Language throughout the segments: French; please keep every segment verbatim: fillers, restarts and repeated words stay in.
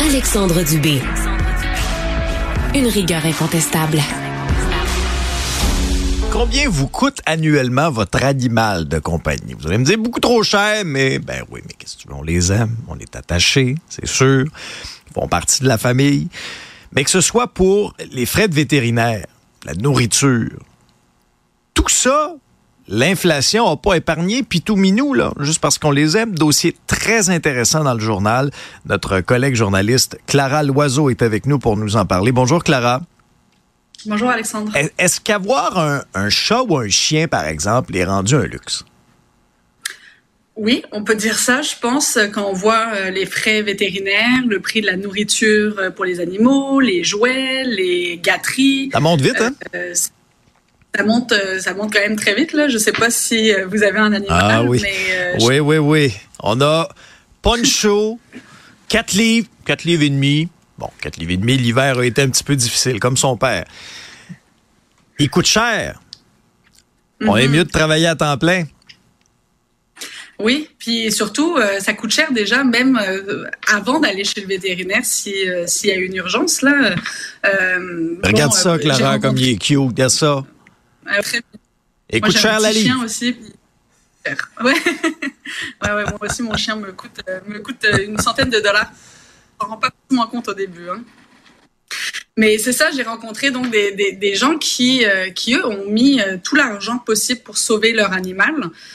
Alexandre Dubé. Une rigueur incontestable. Combien vous coûte annuellement votre animal de compagnie? Vous allez me dire beaucoup trop cher, mais ben oui, mais qu'est-ce que tu veux? On les aime, on est attachés, c'est sûr. Ils font partie de la famille. Mais que ce soit pour les frais de vétérinaire, la nourriture, tout ça, l'inflation n'a pas épargné pitou minou, là, juste parce qu'on les aime. Dossier très intéressant dans le journal. Notre collègue journaliste Clara Loiseau est avec nous pour nous en parler. Bonjour Clara. Bonjour Alexandre. Est-ce qu'avoir un, un chat ou un chien, par exemple, est rendu un luxe? Oui, on peut dire ça, je pense, quand on voit les frais vétérinaires, le prix de la nourriture pour les animaux, les jouets, les gâteries. Ça monte vite, hein? Euh, ça monte, ça monte quand même très vite, là. Je sais pas si vous avez un animal, ah, oui. mais... Euh, oui, je... oui, oui. On a Poncho, quatre livres, quatre livres et demi. Bon, quatre livres et demi, l'hiver a été un petit peu difficile, comme son père. Il coûte cher. Mm-hmm. On est mieux de travailler à temps plein. Oui, puis surtout, euh, ça coûte cher déjà, même euh, avant d'aller chez le vétérinaire, si euh, s'il y a une urgence, là. Euh, Regarde bon, ça, euh, Clara, rencontré... comme il est cute. Regarde ça. Euh, très... Et moi, coûte cher la livre. Chien aussi. Ouais. ouais, ouais, moi aussi, mon chien me coûte, euh, me coûte une centaine de dollars. On ne rend pas forcément compte au début, hein. Mais c'est ça, j'ai rencontré donc des, des, des gens qui, euh, qui, eux, ont mis euh, tout l'argent possible pour sauver leur animal.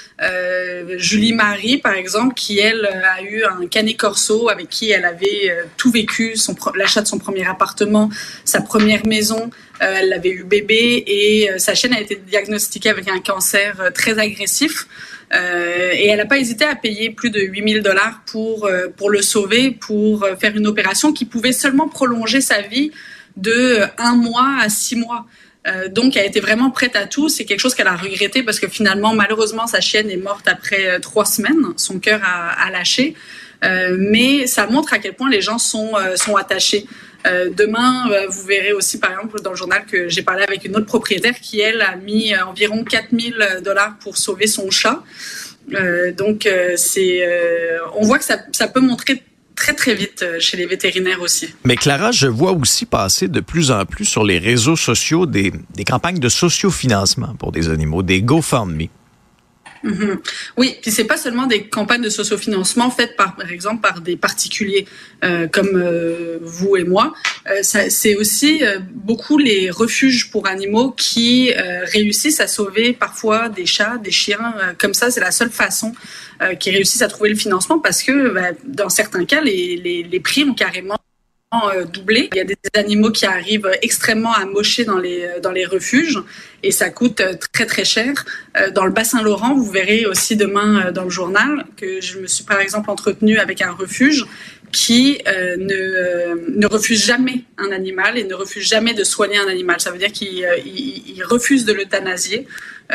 Euh, Julie Marie, par exemple, qui, elle, a eu un Canet Corso avec qui elle avait euh, tout vécu, son, l'achat de son premier appartement, sa première maison. Euh, elle avait eu bébé et euh, sa chienne a été diagnostiquée avec un cancer euh, très agressif. Euh, et elle n'a pas hésité à payer plus de huit mille dollars pour, euh, pour le sauver, pour euh, faire une opération qui pouvait seulement prolonger sa vie de un mois à six mois. Euh, donc, elle était vraiment prête à tout. C'est quelque chose qu'elle a regretté parce que finalement, malheureusement, sa chienne est morte après euh, trois semaines. Son cœur a, a lâché. Euh, mais ça montre à quel point les gens sont, euh, sont attachés. Euh, demain, euh, vous verrez aussi, par exemple, dans le journal que j'ai parlé avec une autre propriétaire qui, elle, a mis euh, environ quatre mille dollars pour sauver son chat. Euh, donc, euh, c'est, euh, on voit que ça, ça peut montrer très, très vite chez les vétérinaires aussi. Mais Clara, je vois aussi passer de plus en plus sur les réseaux sociaux des, des campagnes de sociofinancement pour des animaux, des GoFundMe. Mm-hmm. Oui, puis c'est pas seulement des campagnes de sociofinancement faites par, par exemple, par des particuliers euh, comme euh, vous et moi. Euh, ça, c'est aussi euh, beaucoup les refuges pour animaux qui euh, réussissent à sauver parfois des chats, des chiens. Euh, comme ça, c'est la seule façon euh, qu'ils réussissent à trouver le financement parce que bah, dans certains cas, les, les, les prix ont carrément doublé. Il y a des animaux qui arrivent extrêmement amochés dans les dans les refuges et ça coûte très très cher. Dans le Bas-Saint-Laurent, vous verrez aussi demain dans le journal que je me suis par exemple entretenue avec un refuge qui euh, ne, euh, ne refuse jamais un animal et ne refuse jamais de soigner un animal. Ça veut dire qu'ils euh, ils, ils refusent de l'euthanasier euh,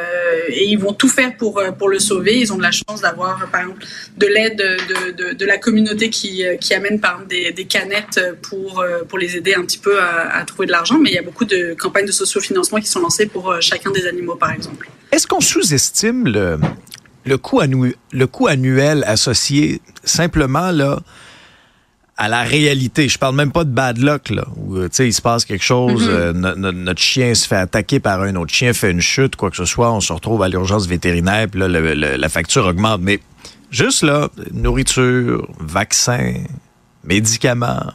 et ils vont tout faire pour, pour le sauver. Ils ont de la chance d'avoir, par exemple, de l'aide de, de, de la communauté qui, qui amène, par exemple, des, des canettes pour, pour les aider un petit peu à, à trouver de l'argent. Mais il y a beaucoup de campagnes de sociofinancement qui sont lancées pour chacun des animaux, par exemple. Est-ce qu'on sous-estime le... Le coût, annu- le coût annuel associé simplement là, à la réalité? Je parle même pas de bad luck, là, où il se passe quelque chose, mm-hmm. euh, no- no- notre chien se fait attaquer par un autre chien, fait une chute, quoi que ce soit, on se retrouve à l'urgence vétérinaire, puis là, le, le, la facture augmente. Mais juste là, nourriture, vaccins, médicaments...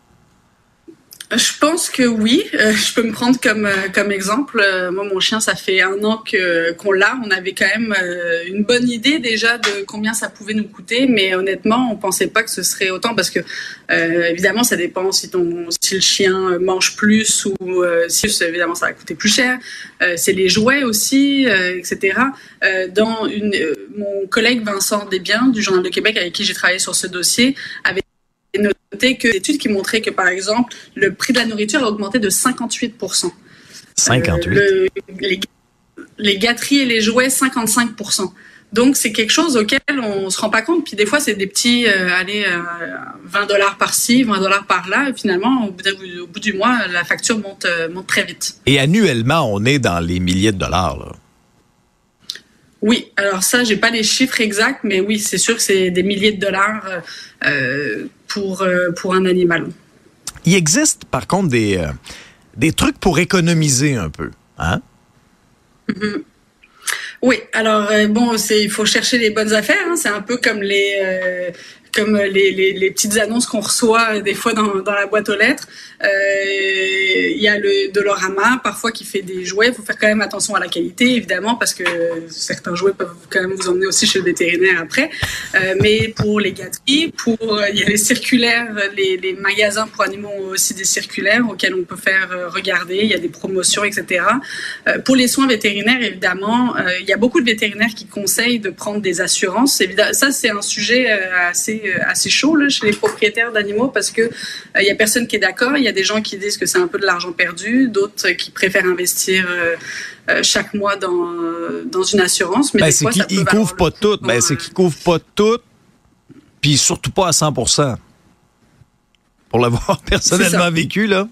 Je pense que oui. Euh, je peux me prendre comme euh, comme exemple. Euh, moi, mon chien, ça fait un an que qu'on l'a. On avait quand même euh, une bonne idée déjà de combien ça pouvait nous coûter, mais honnêtement, on pensait pas que ce serait autant parce que euh, évidemment, ça dépend si ton si le chien mange plus ou euh, si évidemment ça va coûter plus cher. Euh, c'est les jouets aussi, euh, et cetera. Euh, dans une, euh, mon collègue Vincent Desbiens du Journal de Québec avec qui j'ai travaillé sur ce dossier avait noté que des études qui montraient que, par exemple, le prix de la nourriture a augmenté de cinquante-huit pour cent. cinquante-huit Euh, le, les, les gâteries et les jouets, cinquante-cinq pour cent. Donc, c'est quelque chose auquel on se rend pas compte. Puis des fois, c'est des petits, euh, allez, euh, vingt dollars par-ci, vingt dollars par-là. Et finalement, au bout, de, au bout du mois, la facture monte, euh, monte très vite. Et annuellement, on est dans les milliers de dollars, là. Oui, alors ça, j'ai pas les chiffres exacts, mais oui, c'est sûr que c'est des milliers de dollars euh, pour, euh, pour un animal. Il existe, par contre, des, euh, des trucs pour économiser un peu, hein? Mm-hmm. Oui, alors euh, bon, c'est il faut chercher les bonnes affaires. Hein, c'est un peu comme les euh, comme les, les, les petites annonces qu'on reçoit des fois dans, dans la boîte aux lettres. Il euh, y a le Dolorama, parfois, qui fait des jouets. Il faut faire quand même attention à la qualité, évidemment, parce que certains jouets peuvent quand même vous emmener aussi chez le vétérinaire après. Euh, mais pour les gâteries, pour il y a les circulaires, les, les magasins pour animaux ont aussi des circulaires auxquels on peut faire regarder. Il y a des promotions, et cetera. Euh, pour les soins vétérinaires, évidemment, euh, il y a beaucoup de vétérinaires qui conseillent de prendre des assurances. Évidemment, ça, c'est un sujet assez assez chaud là, chez les propriétaires d'animaux parce que il euh, y a personne qui est d'accord. Il y a des gens qui disent que c'est un peu de l'argent perdu, d'autres qui préfèrent investir euh, euh, chaque mois dans dans une assurance. Mais ben, des c'est fois, qu'ils ça peut ne couvrent pas tout. Ben, euh... c'est qu'ils couvrent pas tout, puis surtout pas à cent pour cent. Pour l'avoir personnellement vécu là.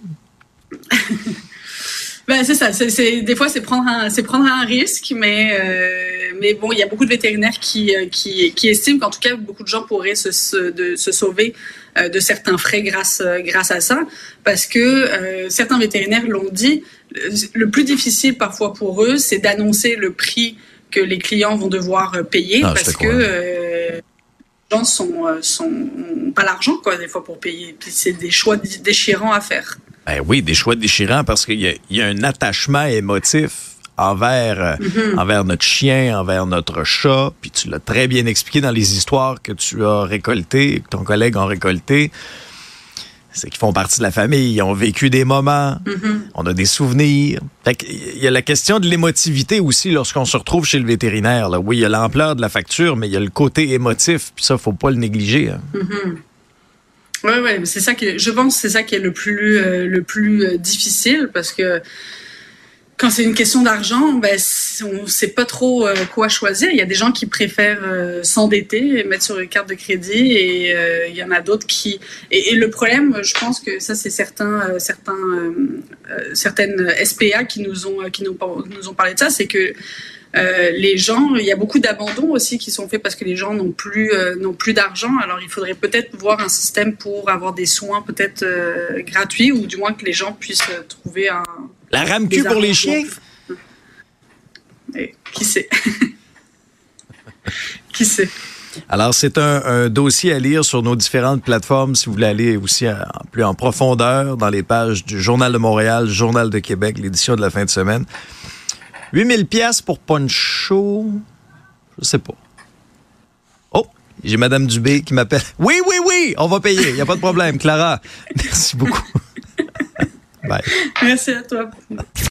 Ben, c'est ça. C'est, c'est, des fois, c'est prendre un, c'est prendre un risque, mais, euh, mais bon, il y a beaucoup de vétérinaires qui, qui, qui estiment qu'en tout cas, beaucoup de gens pourraient se, se, de, se sauver euh, de certains frais grâce, grâce à ça, parce que euh, certains vétérinaires l'ont dit. Le plus difficile parfois pour eux, c'est d'annoncer le prix que les clients vont devoir payer, ah, parce que euh, les gens sont, sont pas l'argent quoi des fois pour payer. Puis c'est des choix déchirants à faire. Ben oui, des choix déchirants parce qu'il y a, il y a un attachement émotif envers, mm-hmm. envers notre chien, envers notre chat. Puis tu l'as très bien expliqué dans les histoires que tu as récoltées, que ton collègue a récoltées. C'est qu'ils font partie de la famille, ils ont vécu des moments, mm-hmm. on a des souvenirs. Fait qu'il y a la question de l'émotivité aussi lorsqu'on se retrouve chez le vétérinaire. Là. Oui, il y a l'ampleur de la facture, mais il y a le côté émotif. Puis ça, faut pas le négliger. Hein. Mm-hmm. Ouais, ouais, c'est ça qui est, je pense, que c'est ça qui est le plus, euh, le plus euh, difficile parce que quand c'est une question d'argent, ben, on sait pas trop euh, quoi choisir. Il y a des gens qui préfèrent euh, s'endetter et mettre sur une carte de crédit et euh, il y en a d'autres qui. Et, et le problème, je pense que ça, c'est certains, euh, certains, euh, certaines S P A qui nous ont, qui nous, nous ont parlé de ça, c'est que Euh, les gens, il y a beaucoup d'abandons aussi qui sont faits parce que les gens n'ont plus euh, n'ont plus d'argent. Alors il faudrait peut-être voir un système pour avoir des soins peut-être euh, gratuits ou du moins que les gens puissent euh, trouver un. La RAMQ pour les chiens. Et, qui sait Qui sait. Alors, c'est un, un dossier à lire sur nos différentes plateformes si vous voulez aller aussi en, plus en profondeur dans les pages du Journal de Montréal, Journal de Québec, l'édition de la fin de semaine. huit mille dollars pour Poncho, je sais pas. Oh, j'ai Madame Dubé qui m'appelle. Oui, oui, oui, on va payer, il n'y a pas de problème. Clara, merci beaucoup. Bye. Merci à toi.